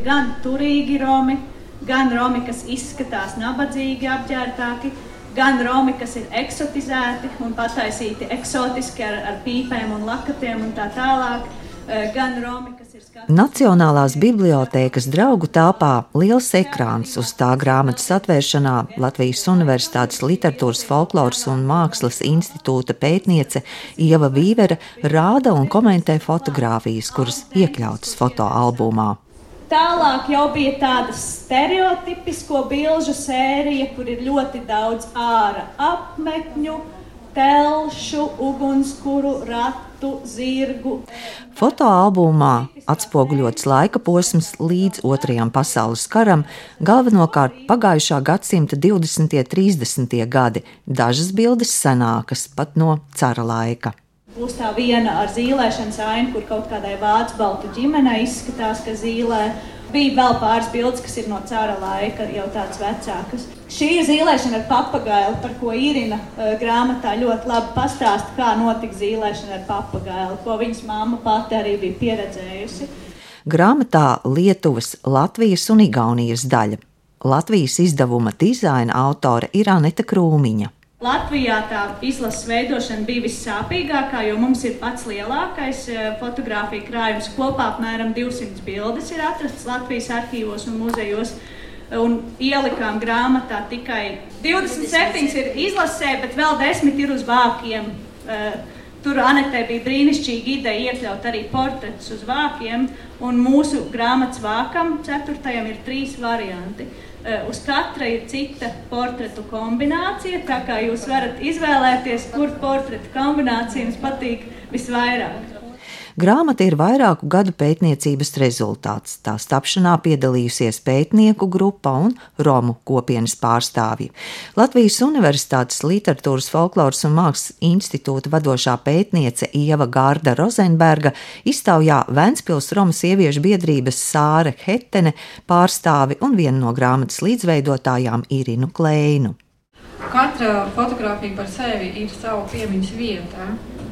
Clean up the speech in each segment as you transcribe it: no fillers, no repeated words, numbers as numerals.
gan turīgi romi, gan romi, kas izskatās nabadzīgi apģērbtāki, gan romi, kas ir eksotizēti un pataisīti eksotiski ar pīpēm un lakatiem un tā tālāk, gan romi, kas ir skatu. Nacionālās bibliotēkas draugu telpā liels ekrāns, uz tā grāmatas atvēršanā Latvijas Universitātes Literatūras, folkloras un mākslas institūta pētniece Ieva Vīvere rāda un komentē fotogrāfijas, kuras iekļautas fotoalbumā. Tālāk jau bija tāda stereotipisko bilžu sērija, kur ir ļoti daudz āra apmetņu, telšu, ugunskuru, ratu, zirgu. Fotoalbumā atspoguļots laika posms līdz Otrajam pasaules karam, galvenokārt pagājušā gadsimta 20. un 30. gadi, dažas bildes senākas, pat no cara laika. Būs tā viena ar zīlēšanas ainu, kur kaut kādai vācu baltu ģimenei izskatās, ka zīlē. Bija vēl pāris bildes, kas ir no cara laika, jau tādas vecākas. Šī ir zīlēšana ar papagailu, par ko Irina grāmatā ļoti labi pastāsta, kā notika zīlēšana ar papagailu, ko viņas mamma pati arī bija pieredzējusi. Grāmatā Lietuvas, Latvijas un Igaunijas daļa. Latvijas izdevuma dizaina autore ir Aneta Krūmiņa. Latvijā tā izlases veidošana bija vissāpīgākā, jo mums ir pats lielākais fotogrāfija krājums. Kopā apmēram 200 bildes ir atrastas Latvijas arhīvos un muzejos. Un ielikām grāmatā tikai 27 ir izlasē, bet vēl 10 ir uz vākiem. Tur Anetē bija brīnišķīga ideja iekļaut arī portretus uz vākiem, un mūsu grāmatas vākam 4. ir 3 varianti. Uz katra ir cita portretu kombinācija, tā kā jūs varat izvēlēties, kur portretu kombinācija jums patīk visvairāk. Grāmata ir vairāku gadu pētniecības rezultāts. Tās tapšanā piedalījusies pētnieku grupa un romu kopienas pārstāvji. Latvijas Universitātes Literatūras, folkloras un mākslas institūta vadošā pētniece Ieva Gārda Rozenberga iztaujā Ventspils Romu sieviešu biedrības Sāre Hetene pārstāvi un vienu no grāmatas līdzveidotājām Irinu Kleinu. Katra fotogrāfija par sevi ir savu piemiņas vietā.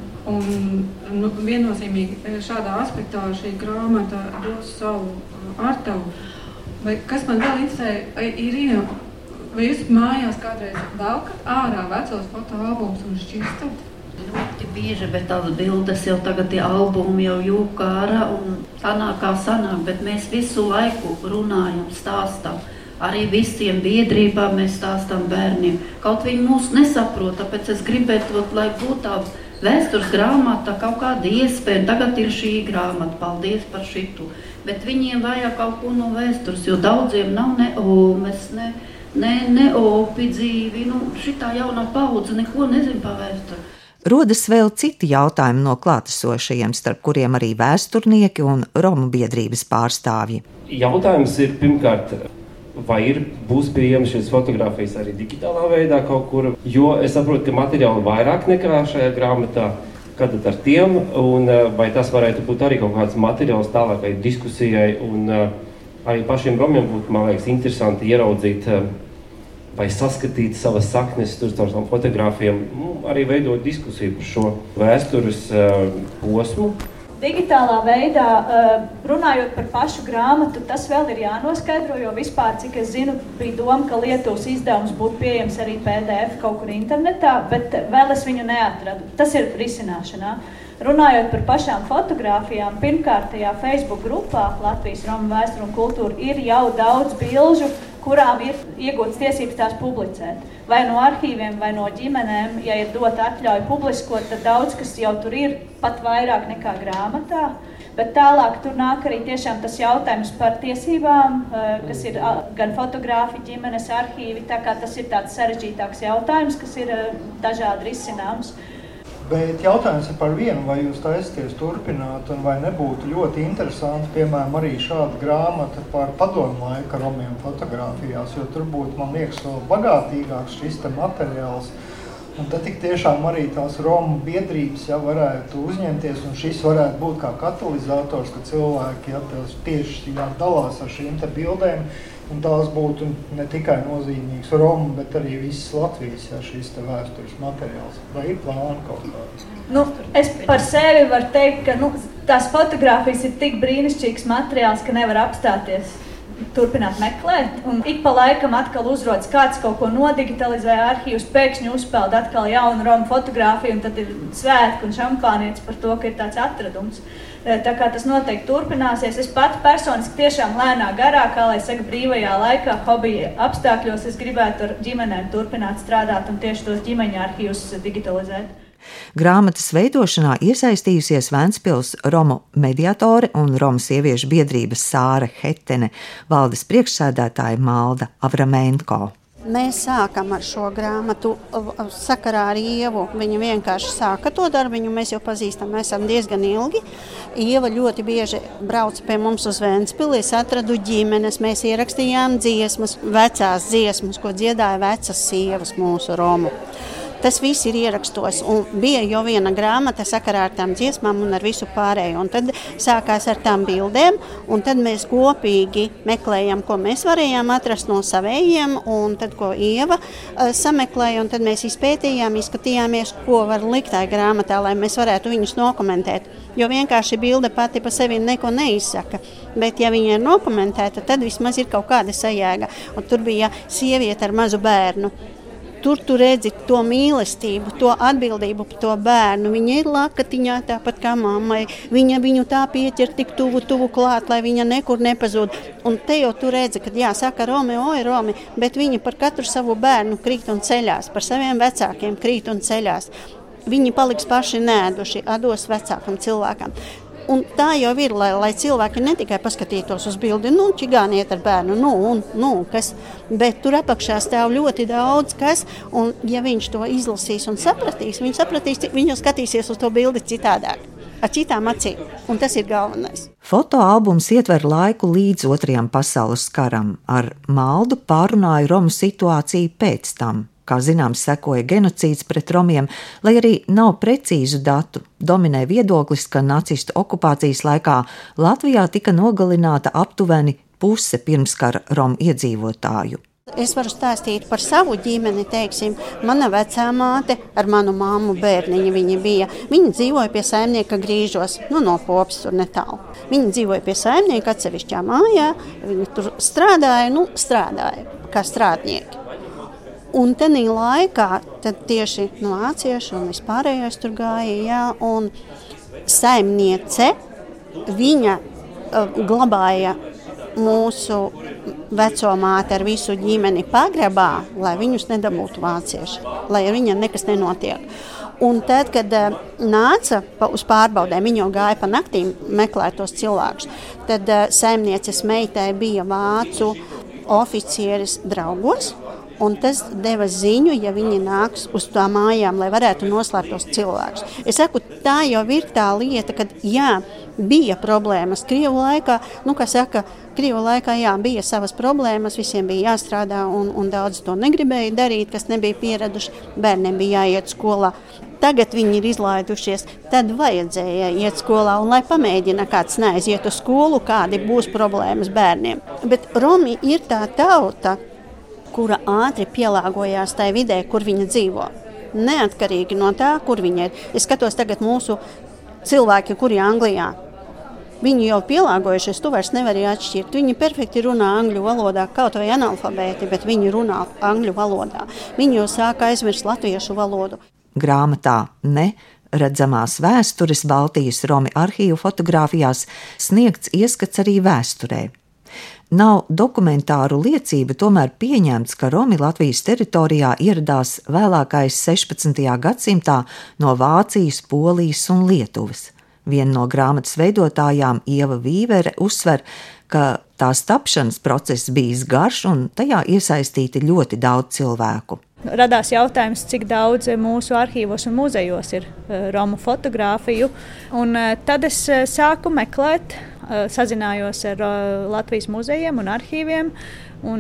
Un viennozīmīgi šādā aspektā šī grāmata dos savu artavu. Kas man vēl interesē, Irina, vai jūs mājās kādreiz velkat ārā vecos fotoalbumus un šķirstat? Ļoti bieži, bet tās bildes jau tagad tie albumi jau jūka ārā un sanāk kā sanāk, bet mēs visu laiku runājam, stāstam. Arī visiem biedrībām mēs stāstam bērniem. Kaut viņi mūs nesaprot, tāpēc es gribētu, lai būtu tā vēstures grāmata, kaut kāda iespēja. Tagad ir šī grāmata, paldies par šitu. Bet viņiem vajag kaut ko no vēstures, jo daudziem nav ne omes, ne opi dzīvi. Šitā jaunā paudze neko nezin par vēsturi. Rodas vēl citi jautājumi no klātesošajiem, starp kuriem arī vēsturnieki un Romu biedrības pārstāvji. Jautājums ir pirmkārt, vai būs pieejamas šīs fotogrāfijas arī digitālā veidā kaut kur, jo es saprotu, ka materiāli vairāk nekā šajā grāmatā, kad ar tiem, un vai tas varētu būt arī kaut kāds materiāls tālākai diskusijai, un arī pašiem romiem būtu, man liekas, interesanti ieraudzīt vai saskatīt savas saknes tur caur tām fotogrāfiem, arī veidot diskusiju par šo vēstures posmu. Digitālā veidā, runājot par pašu grāmatu, tas vēl ir jānoskaidro, jo vispār, cik es zinu, bija doma, ka Lietuvas izdevums būtu pieejams arī PDF kaut kur internetā, bet vēl es viņu neatradu. Tas ir risināšanā. Runājot par pašām fotogrāfijām, pirmkārtajā Facebook grupā Latvijas Romu vēsturu un kultūru ir jau daudz bilžu, kurām ir iegūtas tiesības tās publicēt. Vai no arhīviem, vai no ģimenēm, ja ir dota atļauja publiskot, tad daudz, kas jau tur ir, pat vairāk nekā grāmatā. Bet tālāk tur nāk arī tiešām tas jautājums par tiesībām, kas ir gan fotogrāfi, ģimenes arhīvi, tā kā tas ir tāds sarežģītāks jautājums, kas ir dažādi risināms. Bet jautājums ir par vienu, vai jūs taisties turpināt, un vai nebūtu ļoti interesanti, piemēram, arī šāda grāmata par padomu laika romiem fotogrāfijās, jo tur būtu, man liekas, vēl bagātīgāks šis te materiāls. Un tad tik tiešām arī tās Romu biedrības varētu uzņemties, un šis varētu būt kā katalizators, ka cilvēki tieši dalās ar šīm te bildēm, un tās būtu ne tikai nozīmīgs Romu, bet arī visas Latvijas šīs te vēstures materiāls. Vai ir plāni kaut kādi? Es par sevi varu teikt, ka tās fotogrāfijas ir tik brīnišķīgs materiāls, ka nevar apstāties. turpināt meklēt, un ik pa laikam atkal uzrodas kāds kaut ko nodigitalizē arhīvus, pēkšņi uzpeld atkal jaunu Romu fotogrāfiju, un tad ir svētki un šampānietis par to, ka ir tāds atradums. Tā kā tas noteikti turpināsies. Es pati personiski tiešām lēnā garā, kā lai saka, brīvajā laikā, hobija apstākļos, es gribētu ar ģimenēm turpināt strādāt un tieši tos ģimeņa arhīvus digitalizēt. Grāmatas veidošanā iesaistījusies Ventspils Romu mediatore un Romu sieviešu biedrības Sāra Hetene, valdes priekšsēdētāja Malda Avramenko. Mēs sākam ar šo grāmatu sakarā ar Ievu. Viņa vienkārši sāka to darbiņu, mēs jau pazīstam, mēs esam diezgan ilgi. Ieva ļoti bieži brauc pie mums uz Ventspili, es atradu ģimenes, mēs ierakstījām dziesmas, vecās dziesmas, ko dziedāja vecas sievas mūsu Romu. Tas viss ir ierakstos, un bija jau viena grāmata sakarā ar tām dziesmām un ar visu pārējo. Un tad sākās ar tām bildēm, un tad mēs kopīgi meklējam, ko mēs varējām atrast no savējiem, un tad, ko Ieva sameklēja, un tad mēs izpētījām, izskatījāmies, ko var likt tajā grāmatā, lai mēs varētu viņus nokomentēt. Jo vienkārši bilde pati pa sevi neko neizsaka, bet ja viņa ir nokomentēta, tad vismaz ir kaut kāda sajēga. Un tur bija sieviete ar mazu bērnu. Tur tu redzi to mīlestību, to atbildību par to bērnu. Viņa ir lakatiņā tāpat kā mammai. Viņa viņu tā pieķer tik tuvu klāt, lai viņa nekur nepazūd. Un te jau tu redzi, kad saka Romi, oi Romi, bet viņa par katru savu bērnu krīt un ceļās, par saviem vecākiem krīt un ceļās. Viņi paliks paši nēduši, atdos vecākam cilvēkam. Un tā jau ir, lai cilvēki ne tikai paskatītos uz bildi, čigāni iet ar bērnu, kas, bet tur apakšā stāv ļoti daudz kas, un ja viņš to izlasīs un sapratīs, viņš skatīsies uz to bildi citādāk, ar citām acīm, un tas ir galvenais. Fotoalbums ietver laiku līdz 2. pasaules karam. Ar Maldu pārunāju Romu situāciju pēc tam. Kā zināms, sekoja genocīds pret romiem, lai arī nav precīzu datu. Dominē viedoklis, ka nacistu okupācijas laikā Latvijā tika nogalināta aptuveni puse pirmskara romu iedzīvotāju. Es varu stāstīt par savu ģimeni, teiksim, mana vecā māte ar manu mammu bērniņu viņa bija. Viņa dzīvoja pie saimnieka Grīžos, no Popas tur netālu. Viņa dzīvoja pie saimnieka atsevišķā mājā, viņa tur strādāja kā strādnieki. Un tenī laikā tad tieši vācieši un vispārējais tur gāja, un saimniece, viņa glabāja mūsu veco māti ar visu ģimeni pagrabā, lai viņus nedabūtu vācieši, lai ar viņiem nekas nenotiek. Un tad, kad nāca uz pārbaudēm, viņa jau gāja pa naktīm meklēt tos cilvēkus, tad saimnieces meitai bija vācu oficieris draugos, un tas deva ziņu, ja viņi nāks uz tā mājām, lai varētu noslēpt tos cilvēkus. Es saku, tā jau ir tā lieta, kad bija problēmas Krievu laikā, Krievu laikā bija savas problēmas, visiem bija jāstrādā un daudz to negribēja darīt, kas nebija pieraduši, bērniem bija jāiet skolā. Tagad viņi ir izlaidušies, tad vajadzēja iet skolā, un lai pamēģina kāds neaiziet uz skolu, kādi būs problēmas bērniem. Bet Romi ir tā tauta, kura ātri pielāgojās tai vidē, kur viņa dzīvo. Neatkarīgi no tā, kur viņa ir. Es skatos tagad mūsu cilvēki, kuri Anglijā. Viņi jau pielāgojušies, tu vairs nevari atšķirt. Viņi perfekti runā angļu valodā, kaut vai analfabēti, bet viņi runā angļu valodā. Viņi jau sāka aizmirst latviešu valodu. Grāmatā Redzamās vēstures Baltijas Romi arhīvu fotogrāfijās sniegts ieskats arī vēsturē. Nav dokumentāru liecību, tomēr pieņemts, ka Romi Latvijas teritorijā ieradās vēlākais 16. gadsimtā no Vācijas, Polijas un Lietuvas. Viena no grāmatas veidotājām, Ieva Vīvere, uzsver, ka tās tapšanas process bijis garš un tajā iesaistīti ļoti daudz cilvēku. Radās jautājums, cik daudz mūsu arhīvos un muzejos ir Romu fotogrāfiju, un tad es sāku meklēt, sazinājos ar Latvijas muzejiem un arhīviem, un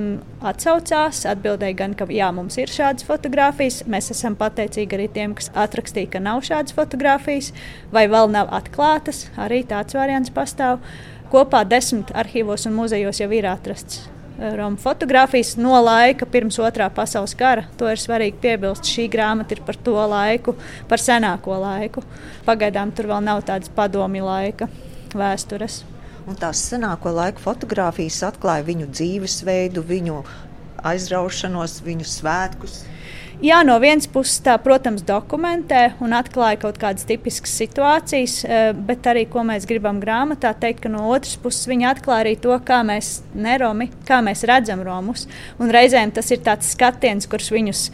atbildēja gan, ka jā, mums ir šādas fotogrāfijas, mēs esam pateicīgi arī tiem, kas atrakstīja, ka nav šādas fotogrāfijas, vai vēl nav atklātas, arī tāds variants pastāv. Kopā 10 arhīvos un muzejos jau ir atrasts Romu fotogrāfijas no laika pirms 2. pasaules kara. To ir svarīgi piebilst. Šī grāmata ir par to laiku, par senāko laiku. Pagaidām tur vēl nav tādas padomju laika vēstures. Un tās senāko laiku fotogrāfijas atklāja viņu dzīvesveidu, viņu aizraušanos, viņu svētkus. Jā, no vienas puses tā, protams, dokumentē un atklāja kaut kādas tipiskas situācijas, bet arī, ko mēs gribam grāmatā teikt, ka no otras puses viņi atklāja arī to, kā mēs neromi, kā mēs redzam romus. Un reizēm tas ir tāds skatiens, kurš viņus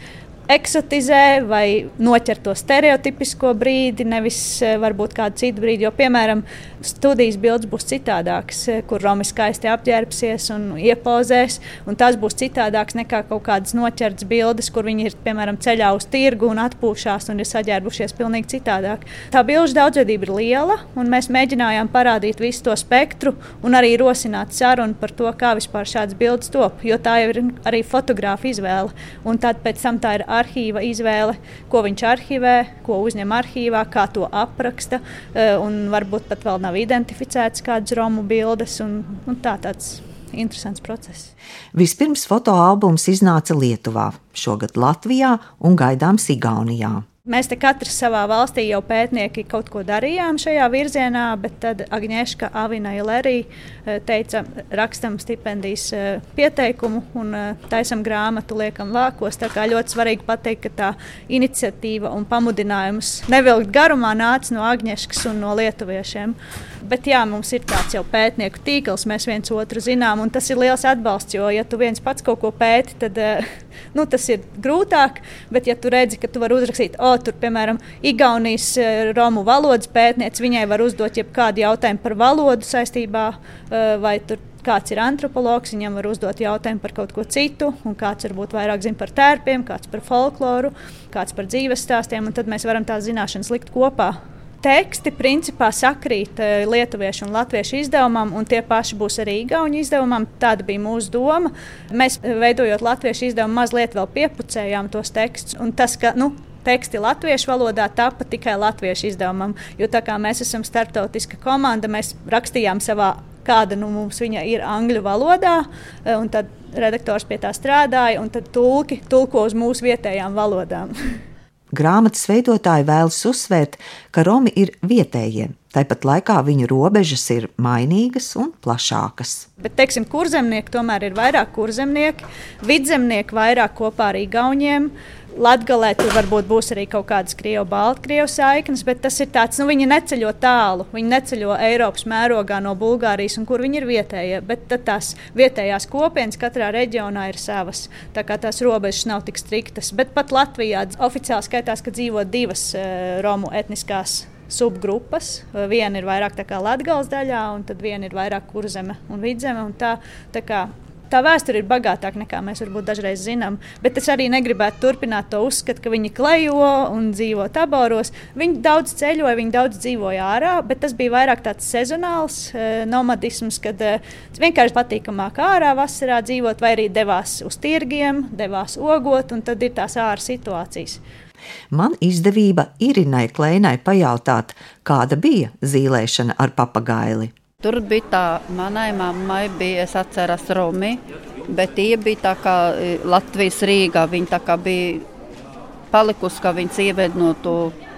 eksotizē vai noķer to stereotipisko brīdi, nevis varbūt kādu citu brīdi. Jo, piemēram, studijas bildes būs citādākas, kur Romi skaisti apģērbsies un iepozēs. Un tās būs citādākas nekā kaut kādas noķertas bildes, kur viņi ir, piemēram, ceļā uz tirgu un atpūšās un ir saģērbušies pilnīgi citādāk. Tā bilžu daudzveidība ir liela, un mēs mēģinājām parādīt visu to spektru un arī rosināt sarunu par to, kā vispār šādas bildes top. Jo tā jau ir arī fotografa izvēle. Un tad pēc tam tā ir arhīva izvēle, ko viņš arhivē, ko uzņem arhīvā, kā to apraksta, un varbūt pat vēl nav identificēts kādas romu bildes, un tāds interesants process. Vispirms fotoalbums iznāca Lietuvā, šogad Latvijā un gaidāms Igaunijā. Mēs te katrs savā valstī jau pētnieki kaut ko darījām šajā virzienā, bet tad Agnieszka Avina-Ilerī teica, rakstam stipendijas pieteikumu un taisam grāmatu, liekam vākos. Tā kā ļoti svarīgi pateikt, ka tā iniciatīva un pamudinājums nevilkt garumā nāca no Agnieszkas un no lietuviešiem. Bet jā, mums ir tāds jau pētnieku tīkls, mēs viens otru zinām, un tas ir liels atbalsts, jo ja tu viens pats kaut ko pēti, tad tas ir grūtāk, bet ja tu redzi, ka tu vari uzrakstīt, tur, piemēram, Igaunijas romu valodas pētniece, viņai var uzdot jebkādu jautājumu par valodu saistībā, vai tur kāds ir antropologs, viņam var uzdot jautājumu par kaut ko citu, un kāds varbūt vairāk zina par tērpiem, kāds par folkloru, kāds par dzīves stāstiem, un tad mēs varam tās zināšanas likt kopā. Teksti principā sakrīt lietuviešu un latviešu izdevumam, un tie paši būs arī igauņu izdevumam. Tāda bija mūsu doma. Mēs, veidojot latviešu izdevumu, mazliet vēl piepucējām tos tekstus, un tas, ka teksti latviešu valodā tapa tikai latviešu izdevumam, jo tā kā mēs esam starptautiska komanda, mēs rakstījām savā, kāda mums viņa ir angļu valodā, un tad redaktors pie tā strādāja, un tad tulko uz mūsu vietējām valodām. Grāmatas veidotāji vēlas uzsvērt, ka romi ir vietējie, tāpat laikā viņu robežas ir mainīgas un plašākas. Bet, teiksim, kurzemnieki tomēr ir vairāk kurzemnieki, vidzemnieki vairāk kopā ar igauņiem. Latgalē tur varbūt būs arī kaut kādas Krievu-Baltkrievu saiknes, bet tas ir tāds, viņi neceļo tālu, viņi neceļo Eiropas mērogā no Bulgārijas, un kur viņi ir vietējie, bet tad tās vietējās kopienas katrā reģionā ir savas, tā kā tās robežas nav tik striktas, bet pat Latvijā oficiāli skaitās, ka dzīvo divas romu etniskās subgrupas, viena ir vairāk tā kā Latgales daļā, un tad viena ir vairāk kurzeme un vidzeme, un tā kā tā vēsture ir bagātāka nekā mēs varbūt dažreiz zinām, bet es arī negribētu turpināt to uzskatu, ka viņi klejo un dzīvo taboros. Viņi daudz ceļoja, viņi daudz dzīvoja ārā, bet tas bija vairāk tāds sezonāls nomadisms, kad vienkārši patīkamāk ārā vasarā dzīvot, vai arī devās uz tirgiem, devās ogot, un tad ir tās ārā situācijas. Man izdevība Irinai Kleinai pajautāt, kāda bija zīlēšana ar papagaili. Tur bija tā, manai mammai bija, es atceros, romi, bet tie bija tā kā Latvijas Rīgā. Viņa tā kā bija palikusi, ka viņa ieved no to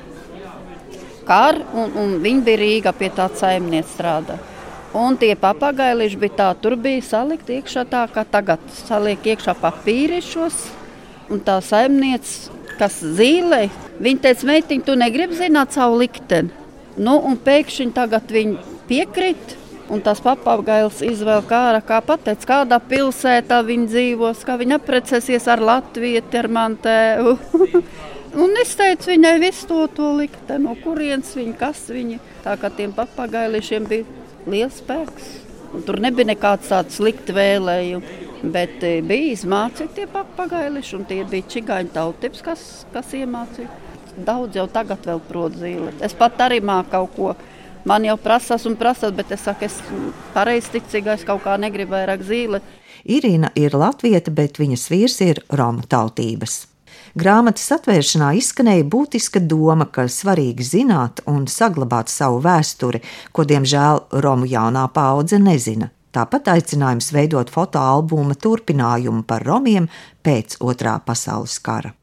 karu, un viņa bija Rīgā pie tā saimniece strādā. Un tie papagailīši bija tā, tur bija salikt iekšā tā, kā tagad saliek iekšā papīrišos, un tā saimniece, kas zīlē, viņa teica, meitiņ, tu negribi zināt savu likteni. Un pēkšņi tagad viņa piekrīt, un tās papagails izvēl kā pateic, kādā pilsētā viņa dzīvos, kā viņa apprecēsies ar latvieti, ar mani tēvu. Un es teicu viņai visu to likteni, no kurienes viņa, kas viņa. Tā kā tiem papagailīšiem bija liels spēks. Un tur nebija nekāds tāds slikti vēlējumi, bet bija izmācīti tie papagailīši, un tie bija čigāņu tautības, kas iemācīja. Daudz jau tagad vēl prot zīlēt. Es pat arī māku kaut ko. Man jau prasās, bet es saku, es pareizticīgais kaut kā negribu vairāk zīlēt. Irina ir latviete, bet viņas vīrs ir romu tautības. Grāmatas atvēršanā izskanēja būtiska doma, ka svarīgi zināt un saglabāt savu vēsturi, ko, diemžēl, romu jaunā paudze nezina. Tāpat aicinājums veidot fotoalbuma turpinājumu par romiem pēc Otrā pasaules kara.